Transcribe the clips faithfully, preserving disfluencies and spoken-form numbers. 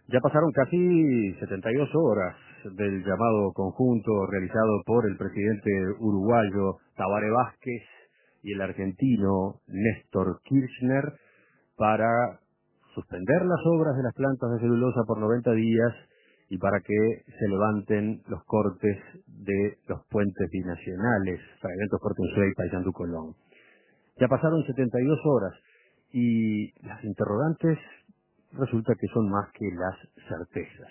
Ya pasaron casi setenta y dos horas del llamado conjunto realizado por el presidente uruguayo Tabaré Vázquez y el argentino Néstor Kirchner para suspender las obras de las plantas de celulosa por noventa días y para que se levanten los cortes de los puentes binacionales, Fragmentos Portensué y Paysandú Colón. Ya pasaron setenta y dos horas y las interrogantes resulta que son más que las certezas.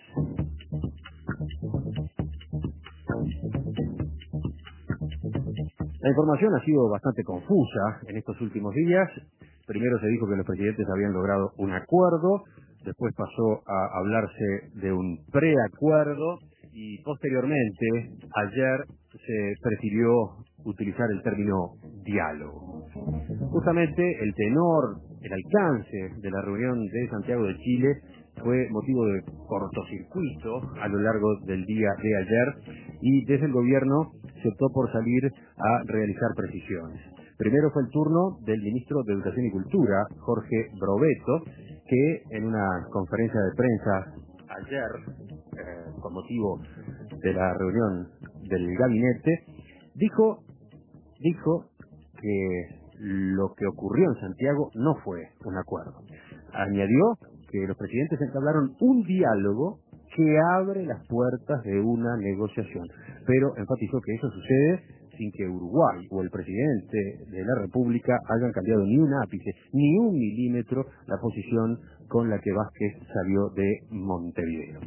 La información ha sido bastante confusa en estos últimos días. Primero se dijo que los presidentes habían logrado un acuerdo, después pasó a hablarse de un preacuerdo y posteriormente, ayer, se prefirió utilizar el término diálogo. Justamente el tenor, el alcance de la reunión de Santiago de Chile fue motivo de cortocircuito a lo largo del día de ayer y desde el gobierno se optó por salir a realizar precisiones. Primero fue el turno del ministro de Educación y Cultura, Jorge Brovetto, que en una conferencia de prensa ayer, eh, con motivo de la reunión del gabinete, dijo, dijo que lo que ocurrió en Santiago no fue un acuerdo. Añadió que los presidentes entablaron un diálogo que abre las puertas de una negociación, pero enfatizó que eso sucede sin que Uruguay o el presidente de la República hayan cambiado ni un ápice, ni un milímetro la posición con la que Vázquez salió de Montevideo.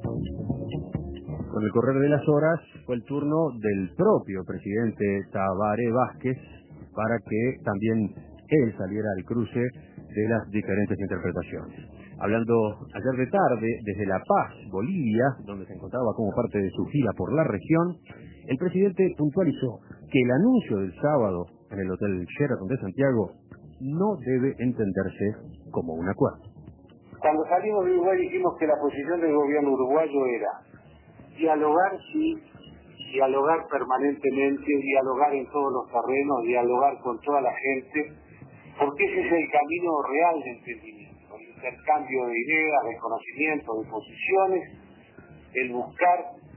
Con el correr de las horas fue el turno del propio presidente Tabaré Vázquez para que también él saliera al cruce de las diferentes interpretaciones. Hablando ayer de tarde desde La Paz, Bolivia, donde se encontraba como parte de su gira por la región, el presidente puntualizó que el anuncio del sábado en el Hotel Sheraton de Santiago no debe entenderse como un acuerdo. Cuando salimos de Uruguay dijimos que la posición del gobierno uruguayo era dialogar, sí, dialogar permanentemente, dialogar en todos los terrenos, dialogar con toda la gente, porque ese es el camino real de entendimiento, el intercambio de ideas, de conocimientos, de posiciones, el buscar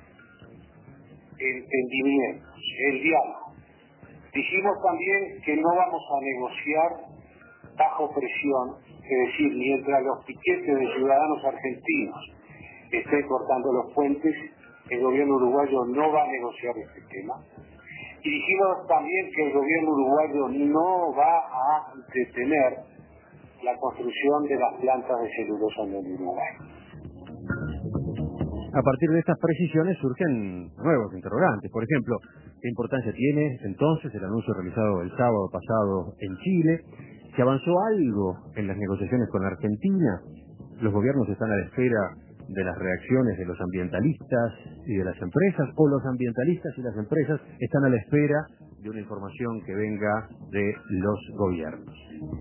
entendimientos, el diálogo. Dijimos también que no vamos a negociar bajo presión, es decir, mientras los piquetes de ciudadanos argentinos estén cortando los puentes, el gobierno uruguayo no va a negociar este tema. Y dijimos también que el gobierno uruguayo no va a detener la construcción de las plantas de celulosa en el Uruguay. A partir de estas precisiones surgen nuevos interrogantes. Por ejemplo, ¿qué importancia tiene entonces el anuncio realizado el sábado pasado en Chile? ¿Se avanzó algo en las negociaciones con Argentina? ¿Los gobiernos están a la espera de las reacciones de los ambientalistas y de las empresas, o los ambientalistas y las empresas están a la espera de una información que venga de los gobiernos?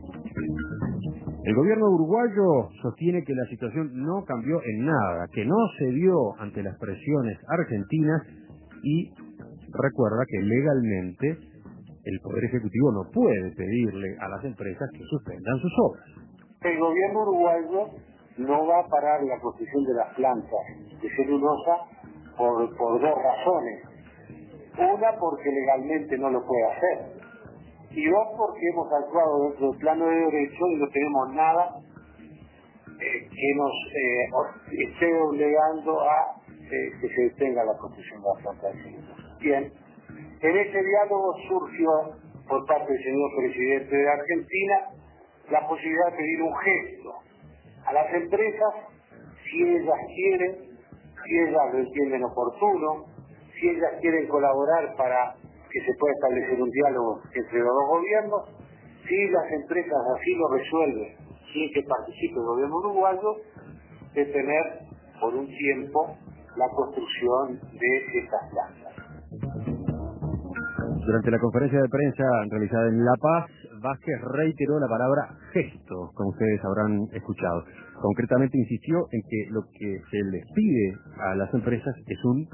El gobierno uruguayo sostiene que la situación no cambió en nada, que no cedió ante las presiones argentinas y recuerda que legalmente el Poder Ejecutivo no puede pedirle a las empresas que suspendan sus obras. El gobierno uruguayo no va a parar la construcción de las plantas de celulosa por, por dos razones. Una, porque legalmente no lo puede hacer. Y dos, porque hemos actuado dentro del plano de derecho y no tenemos nada eh, que nos eh, esté obligando a eh, que se detenga la construcción de las plantas de celulosa. Bien, en ese diálogo surgió por parte del señor presidente de Argentina la posibilidad de pedir un gesto a las empresas, si ellas quieren, si ellas lo entienden oportuno, si ellas quieren colaborar para que se pueda establecer un diálogo entre los dos gobiernos, si las empresas así lo resuelven, sin que participe el gobierno uruguayo, de tener por un tiempo la construcción de estas plantas. Durante la conferencia de prensa realizada en La Paz, Vázquez reiteró la palabra gesto, como ustedes habrán escuchado. Concretamente insistió en que lo que se les pide a las empresas es un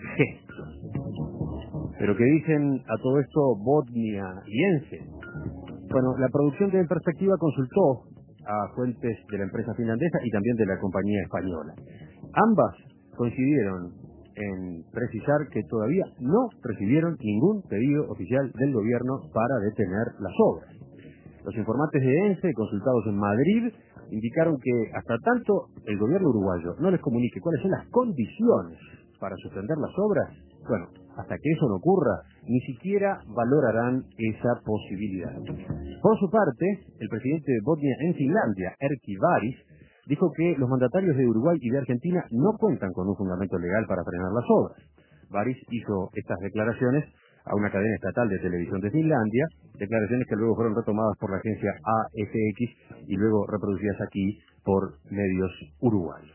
gesto. ¿Pero qué dicen a todo esto Botnia y Ence? Bueno, la producción de En Perspectiva consultó a fuentes de la empresa finlandesa y también de la compañía española. Ambas coincidieron en precisar que todavía no recibieron ningún pedido oficial del gobierno para detener las obras. Los informantes de ENCE, consultados en Madrid, indicaron que hasta tanto el gobierno uruguayo no les comunique cuáles son las condiciones para suspender las obras, bueno, hasta que eso no ocurra, ni siquiera valorarán esa posibilidad. Por su parte, el presidente de Botnia en Finlandia, Erkki Varis, dijo que los mandatarios de Uruguay y de Argentina no cuentan con un fundamento legal para frenar las obras. Varis hizo estas declaraciones a una cadena estatal de televisión de Finlandia, declaraciones que luego fueron retomadas por la agencia A F X y luego reproducidas aquí por medios uruguayos.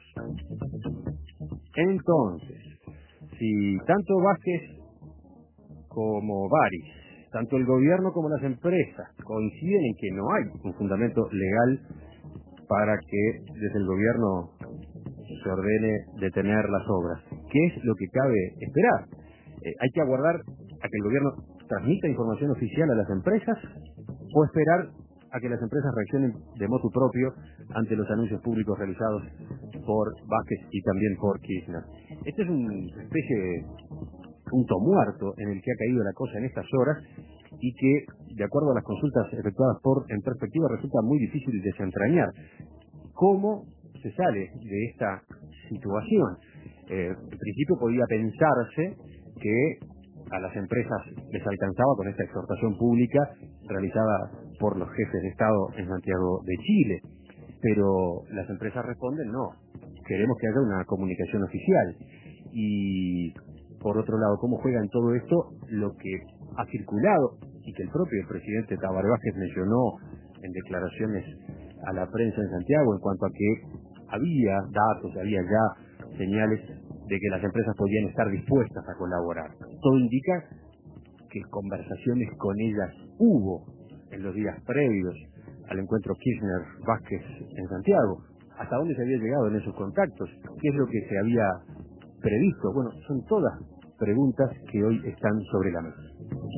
Entonces, si tanto Vázquez como Varis, tanto el gobierno como las empresas coinciden en que no hay un fundamento legal para que desde el gobierno se ordene detener las obras, ¿qué es lo que cabe esperar? Eh, ¿Hay que aguardar a que el gobierno transmita información oficial a las empresas o esperar a que las empresas reaccionen de motu propio ante los anuncios públicos realizados por Vázquez y también por Kirchner? Este es un especie de punto muerto en el que ha caído la cosa en estas horas y que, de acuerdo a las consultas efectuadas por En Perspectiva, resulta muy difícil desentrañar. ¿Cómo se sale de esta situación? Eh, en principio podía pensarse que a las empresas les alcanzaba con esta exhortación pública realizada por los jefes de Estado en Santiago de Chile, pero las empresas responden no, queremos que haya una comunicación oficial. Y por otro lado, ¿cómo juega en todo esto lo que ha circulado y que el propio presidente Tabaré Vázquez mencionó en declaraciones a la prensa en Santiago en cuanto a que había datos, había ya señales de que las empresas podían estar dispuestas a colaborar? Todo indica que conversaciones con ellas hubo en los días previos al encuentro Kirchner-Vázquez en Santiago. ¿Hasta dónde se había llegado en esos contactos? ¿Qué es lo que se había previsto? Bueno, son todas preguntas que hoy están sobre la mesa.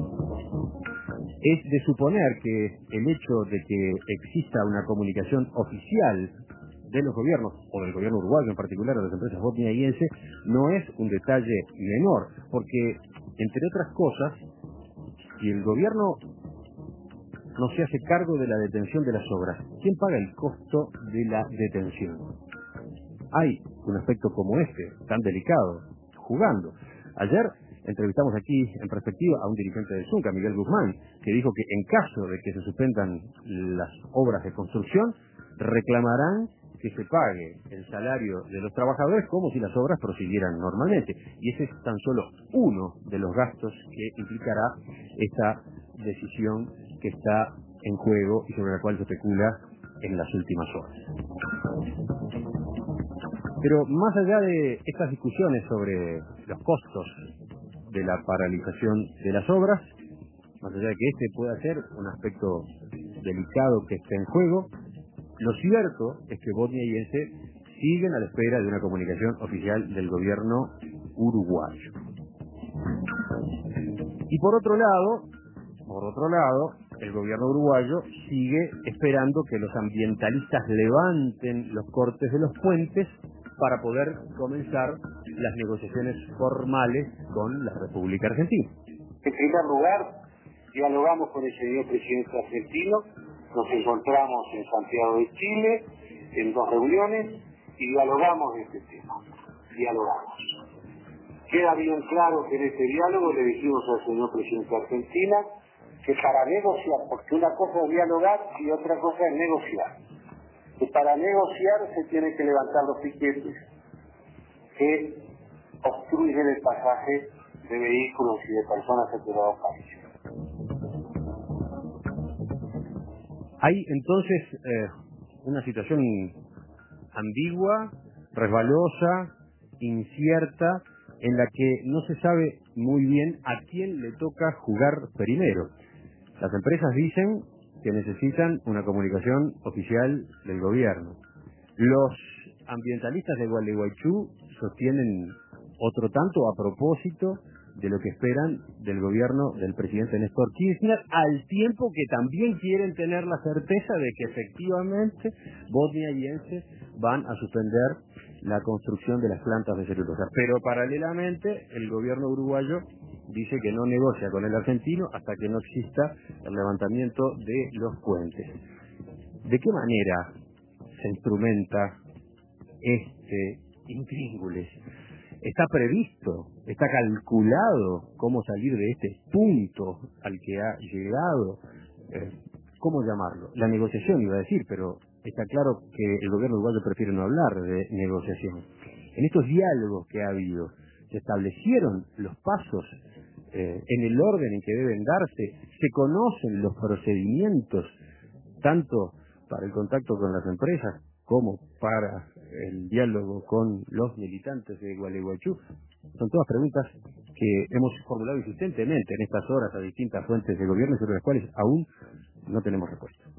Es de suponer que el hecho de que exista una comunicación oficial de los gobiernos, o del gobierno uruguayo en particular, de las empresas botniayense, no es un detalle menor, porque, entre otras cosas, si el gobierno no se hace cargo de la detención de las obras, ¿quién paga el costo de la detención? Hay un aspecto como este, tan delicado, jugando. Ayer entrevistamos aquí en Perspectiva a un dirigente del Zunca, Miguel Guzmán, que dijo que en caso de que se suspendan las obras de construcción, reclamarán que se pague el salario de los trabajadores como si las obras prosiguieran normalmente. Y ese es tan solo uno de los gastos que implicará esta decisión que está en juego y sobre la cual se especula en las últimas horas. Pero más allá de estas discusiones sobre los costos de la paralización de las obras, más allá de que este pueda ser un aspecto delicado que esté en juego, lo cierto es que botniayense siguen a la espera de una comunicación oficial del gobierno uruguayo. Y por otro lado, por otro lado, el gobierno uruguayo sigue esperando que los ambientalistas levanten los cortes de los puentes para poder comenzar las negociaciones formales con la República Argentina. En primer lugar, dialogamos con el señor presidente argentino, nos encontramos en Santiago de Chile en dos reuniones y dialogamos de este tema. Dialogamos. Queda bien claro que en este diálogo le dijimos al señor presidente de Argentina que para negociar, porque una cosa es dialogar y otra cosa es negociar, que para negociar se tienen que levantar los piquetes que obstruyen el pasaje de vehículos y de personas entre los dos países. Hay entonces eh, una situación ambigua, resbalosa, incierta, en la que no se sabe muy bien a quién le toca jugar primero. Las empresas dicen que necesitan una comunicación oficial del gobierno. Los ambientalistas de Gualeguaychú sostienen otro tanto a propósito de lo que esperan del gobierno del presidente Néstor Kirchner, al tiempo que también quieren tener la certeza de que efectivamente Bosnia y Ence van a suspender la construcción de las plantas de celulosa. Pero paralelamente el gobierno uruguayo dice que no negocia con el argentino hasta que no exista el levantamiento de los puentes. ¿De qué manera se instrumenta este intríngulis? ¿Está previsto, está calculado cómo salir de este punto al que ha llegado? Eh, ¿Cómo llamarlo? La negociación, iba a decir, pero está claro que el gobierno uruguayo prefiere no hablar de negociación. En estos diálogos que ha habido, se establecieron los pasos eh, en el orden en que deben darse, se conocen los procedimientos, tanto para el contacto con las empresas como para el diálogo con los militantes de Gualeguaychú. Son todas preguntas que hemos formulado insistentemente en estas horas a distintas fuentes de gobierno, sobre las cuales aún no tenemos respuesta.